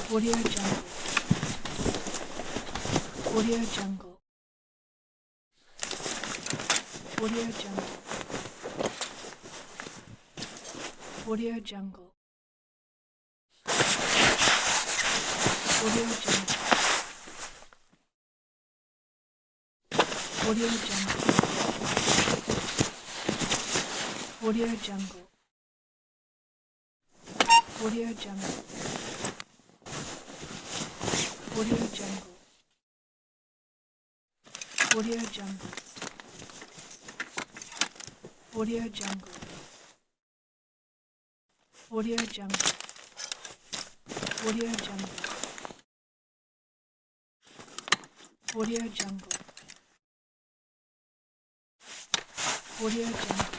Audio Jungle. Audio Jungle. Audio Jungle. Audio Jungle. Audio Jungle. Audio Jungle. Audio Jungle. Audio Jungle. Audio Jungle. Audio Jungle. Audio Jungle. Audio Jungle. Audio Jungle. Audio Jungle. Audio Jungle.